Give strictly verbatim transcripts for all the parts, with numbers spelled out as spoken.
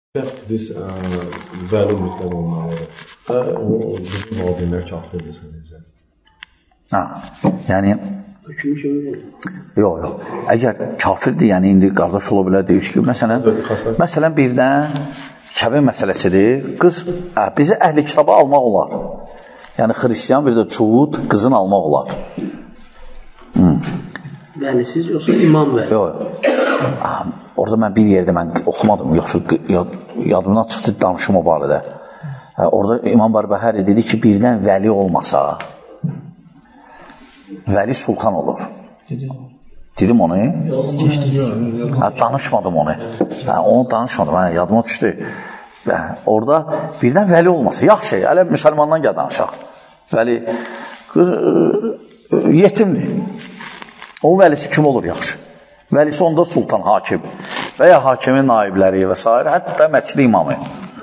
Biz vəli mütləq olmalıdır və o bizim valideynlər kafirdir sadəcə. Ha, yəni yox, yox. Əgər kafirdir, yəni indi qardaş ola bilər deyir ki, məsələn, məsələn birdən kəbin məsələsidir. Qız, hə, bizi əhli kitaba almaq olar. Yəni xristiyan bir də çuğud qızın almaq olar. Hmm. Vəlisiz yoxsa imam vəli? Yox. Orada mən bir yerdə mən oxumadım, yoxsa yad, yadımdan çıxdı danışım o barədə. Hə, orada İmam Barbəhəri dedi ki, birdən vəli olmasa, vəli sultan olur. Dedim onu? Hə, danışmadım onu. Hə, onu danışmadım, hə, yadıma düşdü. Hə, orada birdən vəli olmasa, yaxşı, hələ müsəlmandan gəl danışaq. Vəli, qız yetimdir. O vəlisi kim olur yaxşı? Vəlisi onda sultan, hakim və ya hakimin naibləri və s. Hətta məscid imamı.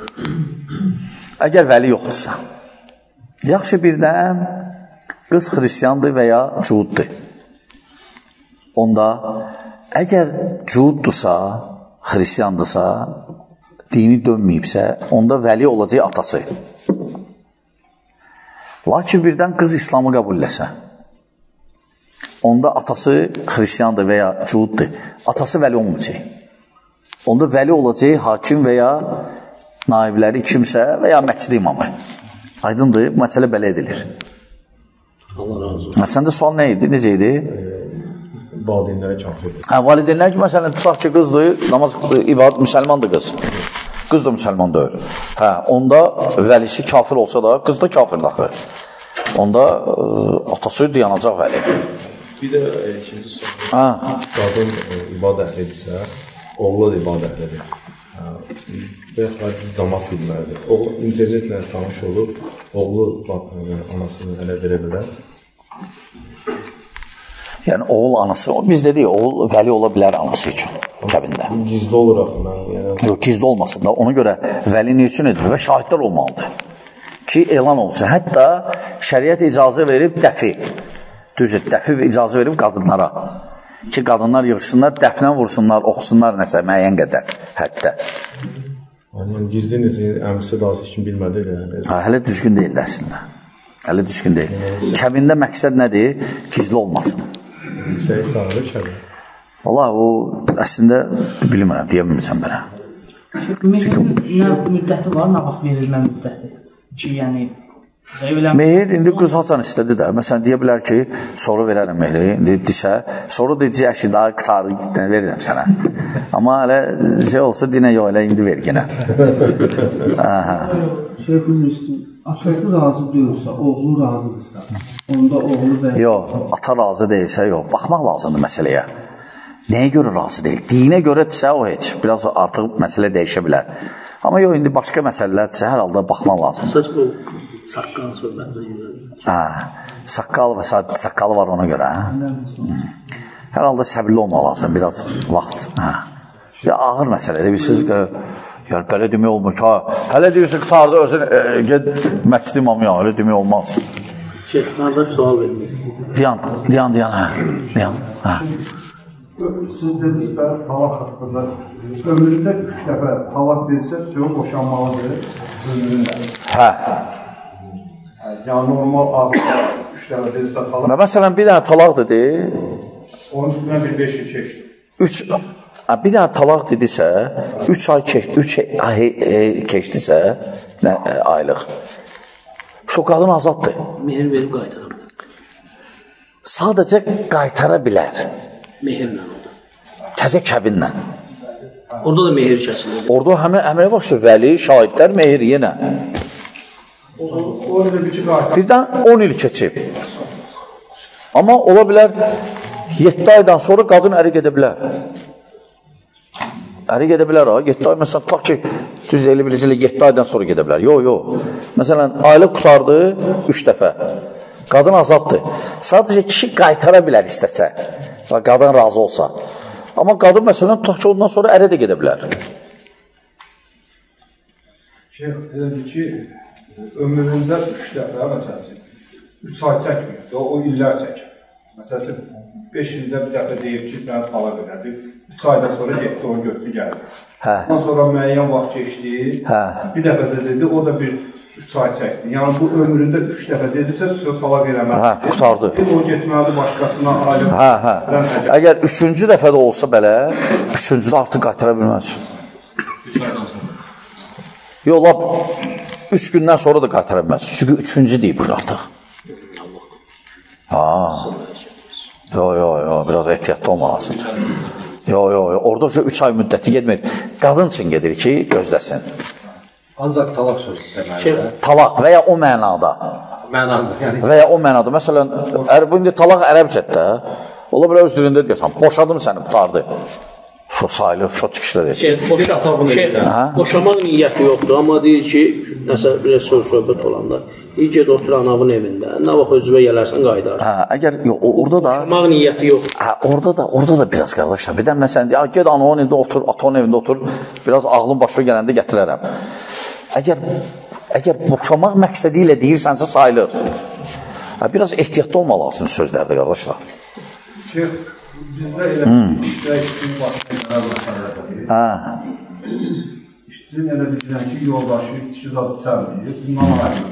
Əgər vəli yoxdursa, yaxşı birdən qız xristiyandır və ya cuhuddur. Onda əgər cuhuddursa, xristiyandırsa, dini dönməyibsə, onda vəli olacaq atası. Lakin birdən qız İslamı qəbul eləsə, onda atası xristiyandır və ya cuhuddur. Atası vəli olmayacaq. Onda vəli olacaq hakim və ya naibləri kimsə və ya məscid imamı. Aydındır, bu məsələ belə edilir. Allah razı olsun. Səndə sual nə idi, necə idi? Valideynlərə kafirdir. Hə, valideynlər ki, məsələn, tutaq ki, qızdır, namaz ibadət, müsəlmandır qız. Qız da müsəlman deyil. Hə, onda vəlisi kafir olsa da, qız da kafirdir axı. Onda ə, atası dayanacaq vəli. Bir də e, ikinci soru. Qadın e, ibadət əhlidirsə, oğlu da ibadət əhlidir. Və yaxud cəmaət bilməlidir. Oğlu internetlə tanış olur, oğlu e, anasını hələ verə bilər. Yəni, oğul anası, biz dedik, oğul vəli ola bilər anası üçün kəbində. Gizli olur axı. Yəni... Yox, gizli olmasın da, ona görə vəli nə üçün edilir və şahidlər olmalıdır ki, elan olsun. Hətta şəriət icazə verib dəfi. Düzdür, dəfi icazə verib qadınlara ki, qadınlar yığışsınlar, dəfnə vursunlar, oxusunlar nəsə, müəyyən qədər, hətta. Yəni, gizli necə, əmrisi daha heç kim bilmədi. Ha, hələ düzgün deyil əslində. Hələ düzgün deyil. Kəbində məqsəd nədir? Gizli olmasın. Şey sağdır, kəbin. Valla, o, əslində, bilmirəm, deyəməyəcəm belə. Mehrin nə müddəti var, nə vaxt verilmə müddəti? Ki, yəni... Mehir, indi qız haçan istədi də. Məsələn, deyə bilər ki, soru verərəm mehri, indi disə, soru deyəcək ki, daha qıtardı, verirəm sənə. Amma hələ şey olsa, dinə yox, elə indi ver yenə. Şeyh, atası razı deyilsə, oğlu razıdırsa, onda oğlu və... Yox, ata razı deyilsə, yox, baxmaq lazımdır məsələyə. Nəyə görə razı deyil? Dinə görədirsə, o heç, biraz artıq məsələ dəyişə bilər. Amma yox, indi başqa məsələlərdirsə, hər halda baxmaq lazımdır. Əsas bu saqqal söhbətinə görə. Hə, saqqal və saqqalı var ona görə. Hə? Hər halda səbirli olmaq lazım, biraz vaxt. Hə. Ya, ağır məsələdir, bilirsiniz ki, ya, belə demək olmur ki, ha, hələ deyirsə qıtarda özün, e, ged, məscid imamı ya, elə demək olmaz. Şeyh, qardaş sual vermək istəyir. Diyan, diyan, diyan, hə, diyan, hə. Siz dediniz bəli, talaq haqqında, ömründə üç dəfə talaq verirsə, söz boşanmalıdır, ömründə. Hə. Yəni, normal ağırda üç dəfə verirsə talaq. Və məsələn, bir dənə talaq dedi. Onun üstündən bir beş il keçdi. Üç, bir dənə talaq dedisə, üç ay keçdi, üç ay keçdisə, nə, aylıq. Şu qadın azaddır. Mehir verib qaytara bilər. Sadəcə qaytara bilər. Mehirlə oldu. Təzə kəbinlə. Orada da mehir kəsilir. Orada həmin əmələ başlayır, vəli, şahidlər, mehir yenə. Birdən on il keçib. Amma ola bilər, yeddi aydan sonra qadın əri gedə bilər. Əri gedə bilər, ha, yeddi ay, məsələn, tutaq ki, düz elə bilirsilə, yeddi aydan sonra gedə bilər. Yox, yox. Məsələn, aylıq qutardı üç dəfə. Qadın azaddır. Sadəcə kişi qaytara bilər istəsə və qadın razı olsa. Amma qadın, məsələn, tutaq ki, ondan sonra ərə də gedə bilər. Şeyh, dedi ki, ömründə üç dəfə, məsələn, üç ay çəkmir, o illər çəkir. Məsələn, beş ildə bir dəfə deyib ki, sənə talaq elədi. üç aydan sonra getdi, onu götdü, gəldi. Hə. Ondan sonra müəyyən vaxt keçdi, hə. bir dəfə də dedi, o da bir üç ay çəkdi. Yəni, bu ömründə üç dəfə dedisə, sonra talaq eləməlidir. Hə, qutardı. O getməlidir başqasına, ailəm. Hə, hə. Əgər üçüncü dəfə də olsa belə, üçüncüdə artıq qaytara bilməz. üç aydan sonra. Yox, lap üç gündən sonra da qaytara bilməz. Çünki üçüncü deyib artıq. Ha. Yox, yox, yox, biraz ehtiyatlı olmalısın. Yox, yox, yox, orada üç ay müddəti gedmir. Qadın üçün gedir ki, gözləsin. Ancaq talaq sözü deməlidir. Talaq və ya o mənada. Mənada, yəni. Və ya o mənada. Məsələn, bu indi talaq ərəbcətdə, ola bilər öz dilində deyəsən, boşadım səni, qutardı. Şu sayılır, şu çıxışda deyir. Şey, boşa, şey, boşamaq niyyəti yoxdur, amma deyir ki, nəsə bir söz-söhbət olanda, deyir ki, otur anavın evində, nə vaxt özüvə gələrsən, qaydar. Hə, əgər, yox, orada da... Boşamaq niyyəti yoxdur. Hə, orada da, orada da biraz qardaşlar. Bir də məsələn, deyir, ged anavın evində otur, atanın evində otur, biraz ağlın başına gələndə gətirərəm. Əgər, əgər boşamaq məqsədi ilə deyirsənsə sayılır. Hə, biraz ehtiyatlı olmalısınız sözlərdə, qardaşlar. Şeyh, bizdə elə işdə işçinin başına gələn məsələdir. Hə. İşçinin elə bilirən ki, yoldaşı içki zad içərdir, bundan ayrılır.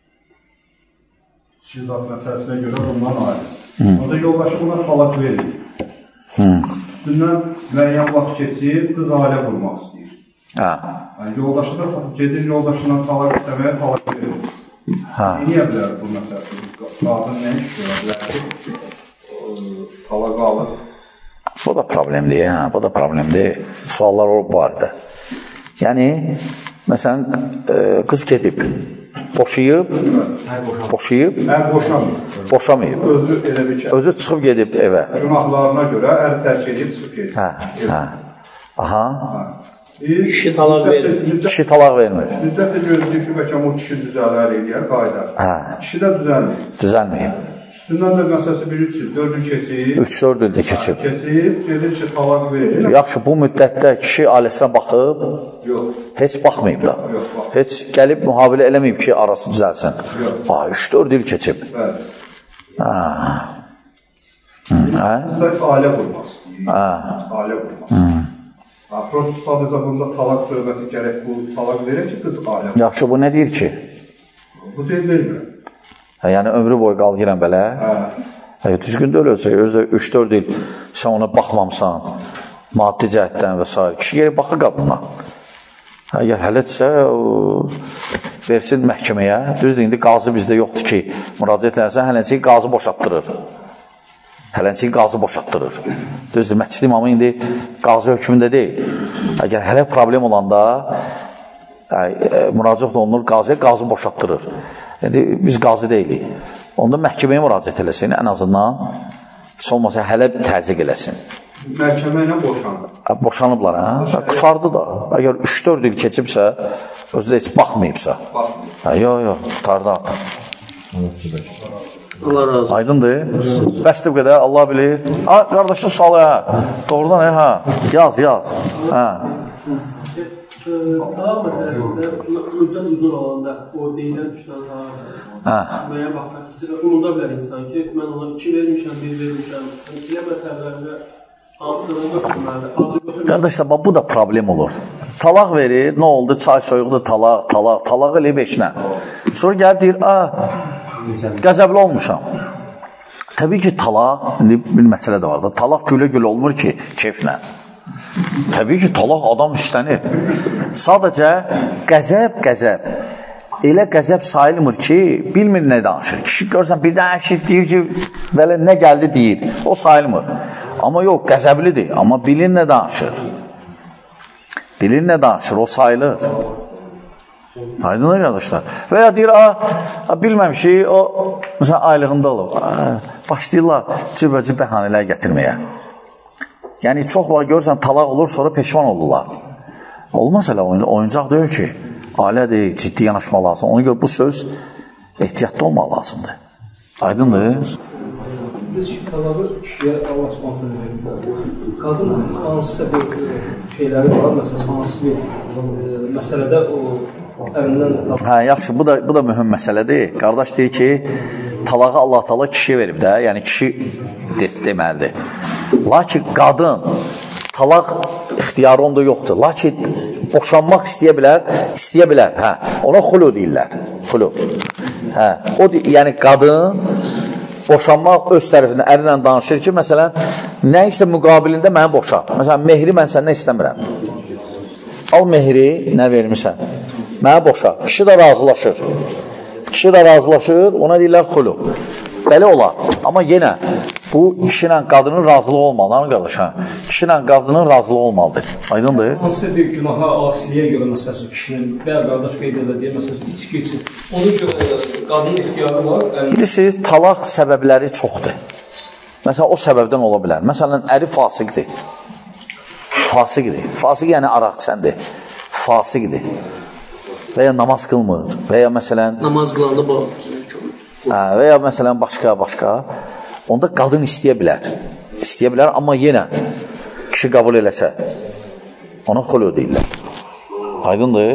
İçki zad məsələsinə görə bundan ayrılır. Ancaq yoldaşı buna talaq verir. Üstündən müəyyən vaxt keçib, qız ailə qurmaq istəyir. Hə. Yəni, yoldaşı da gedir, yoldaşından talaq istəməyə talaq verir. Niyə bilər bu məsələsi? Qadın nə iş görə bilər ki, talağı alır? Bu da problemdir, hə, bu da problemdir. Suallar olub bu arada. Yəni, məsələn, qız gedib, boşayıb, boşayıb, Ər boşamayıb. boşamayıb. Özü elə bir ki, Özü çıxıb gedib evə. günahlarına görə ər tərk edib çıxıb gedib. Hə, hə. Aha. Kişi talaq verir. Kişi talaq vermir. Müddət də gözləyir ki, bəlkə o kişi düzələr eləyər, qaydar. Hə. Kişi də düzəlmir. Düzəlməyib. Üstündən də məsələsi bir üç il, dörd il keçib. üç dörd ildə keçib. Keçib, gedir ki, talaq verir. Yaxşı, bu müddətdə kişi ailəsinə baxıb, Yox. heç baxmayıb da. Yox, bax. Heç gəlib mühabilə eləməyib ki, arası düzəlsin. Yox. Ha, üç dörd il keçib. Bəli. Ha. Hə? Bizdə ailə qurmaq istəyir. Hə. Ailə qurmaq. Ha, prosto sadəcə bunda talaq söhbəti gərək bu talaq verir ki, qız ailə qurmaq. Yaxşı, bu nə deyir ki? Bu deyil, vermir. Hə, yəni ömrü boyu qalgirən belə. Hə. Hə, düzgün də öləcək, özü üç dörd il sən ona baxmamsan, maddi cəhətdən və s. Kişi geri baxı qadına. Əgər hələtsə, versin məhkəməyə. Düzdür, indi qazı bizdə yoxdur ki, müraciət eləsən, hələnçiyi qazı boşatdırır. Hələnçiyi qazı boşatdırır. Düzdür, məscid imamı indi qazı hökmündə deyil. Əgər hələ problem olanda, ə, müraciət olunur qazıya, qazı boşatdırır. Yəni, biz qazı deyilik. Onda məhkəməyə müraciət eləsin, ən azından heç olmasa hələ təzyiq eləsin. Məhkəmə ilə boşanır. Boşanıblar, hə? Qutardı da. Əgər üç dörd il keçibsə, özü də heç baxmayıbsa. Hə, yox, yox, qutardı artıq. Allah razı olsun. Aydındır. Bəsdir bu qədər, Allah bilir. Ha, qardaşın sualı, hə? Doğrudan, hə? Yaz, yaz. Hə. Talaq məsələsində müddət uzun olanda o deyilən üçdən daha müəyyən baxsaq ki, unuda bilər insan ki, mən ona iki vermişəm, bir vermişəm. Elə məsələlərdə hansını götürməlidir? Qardaşlar, bu da problem olur. Talaq verir, nə oldu? Çay soyuqdur, talaq, talaq, talaq eləyib eşinə. Sonra gəlib deyir, a, qəzəbli olmuşam. Təbii ki, talaq, bir məsələ də var da, talaq gülə-gülə olmur ki, keyflə. Təbii ki, talaq adam istənir. Sadəcə qəzəb, qəzəb. Elə qəzəb sayılmır ki, bilmir nə danışır. Kişi görsən, birdən əşit deyir ki, belə nə gəldi deyir. O sayılmır. Amma yox, qəzəblidir. Amma bilir nə danışır. Bilir nə danışır, o sayılır. Aydınlar qardaşlar. Və ya deyir, a, bilməmişik, o, məsələn, aylığında olub. Başlayırlar cürbəcə bəhanələr gətirməyə. Yəni, çox vaxt görürsən, talaq olur, sonra peşman olurlar. Olmaz elə, oyuncaq deyil ki, ailədir, ciddi yanaşma lazım. Ona görə bu söz ehtiyatlı olmaq lazımdır. Aydındır? Biz ki, talağı kişiyə Allah s.ə. Qadın hansısa bir şeyləri var, məsələn, hansı bir məsələdə o ərindən... Hə, yaxşı, bu da, bu da mühüm məsələdir. Qardaş deyir ki, talağı Allah-u Teala kişiyə verib də, yəni kişi deməlidir. Lakin qadın talaq ixtiyarı onda yoxdur. Lakin boşanmaq istəyə bilər, istəyə bilər. Hə, ona xulu deyirlər. Xulu. Hə, o yəni qadın boşanmaq öz tərəfindən əri ilə danışır ki, məsələn, nə isə müqabilində məni boşa. Məsələn, mehri mən səndən istəmirəm. Al mehri, nə vermirsən? Mənə boşa. Kişi də razılaşır. Kişi də razılaşır, ona deyirlər xulu. Belə olar. Amma yenə bu kişi ilə qadının razılığı olmalıdır, qardaş. Kişi ilə qadının razılığı olmalıdır. Aydındır? Hansı bir günaha, asiliyə görə məsələn kişinin bəy qardaş qeyd elədiyi məsələn içki üçün onun görə qadının ixtiyarı var. Bilirsiniz, talaq səbəbləri çoxdur. Məsələn, o səbəbdən ola bilər. Məsələn, əri fasiqdir. Fasiqdir. Fasiq yəni araqçəndir. Fasiqdir. Və ya namaz qılmır. Və ya məsələn... Namaz qılanda bu. Və ya məsələn, başqa-başqa. Onda qadın istəyə bilər. İstəyə bilər, amma yenə kişi qəbul eləsə, ona xulu deyirlər. Aydındır?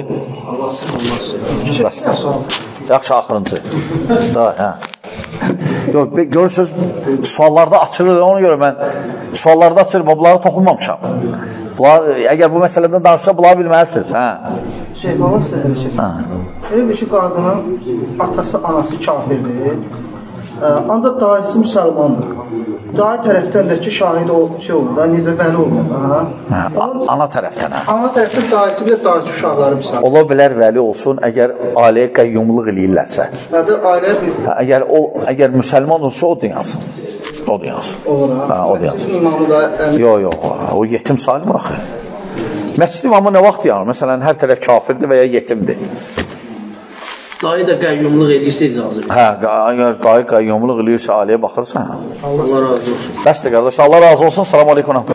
Yaxşı, axırıncı. Da, hə. Yox, görürsünüz, suallarda açılır, ona görə mən suallarda açılır, bunları toxunmamışam. Bunlar, əgər bu məsələdən danışsa, bunları bilməlisiniz. Hə. Şeyh, baba sizə elə şey. Elə bir ki, qadının atası, anası kafirdir. Ancaq dairəsi müsəlmandır. Dair tərəfdən də ki, şahid şey olur da, necə vəli olur da. Ana tərəfdən, hə? Ana tərəfdən dairəsi bir də dairəsi uşaqları müsəlman. Ola bilər vəli olsun, əgər ailəyə qəyyumluq eləyirlərsə. Nədir, ailəyə bir... Əgər müsəlman olsa, o dünyasın. O dünyasın. Olur, ha? O dünyasın. Sizin imamı da... Yox, yox, o yetim sayılmır axı. Məscid imamı nə vaxt yanır? Məsələn, hər tərəf kafirdir və ya yetimdir. Dayı da qəyyumluq edirsə icazə. Hə, əgər dayı qəyyumluq eləyirsə, ailəyə baxırsan. Allah razı olsun. Bəsdir, qardaş. Allah razı olsun. Salam aleykum.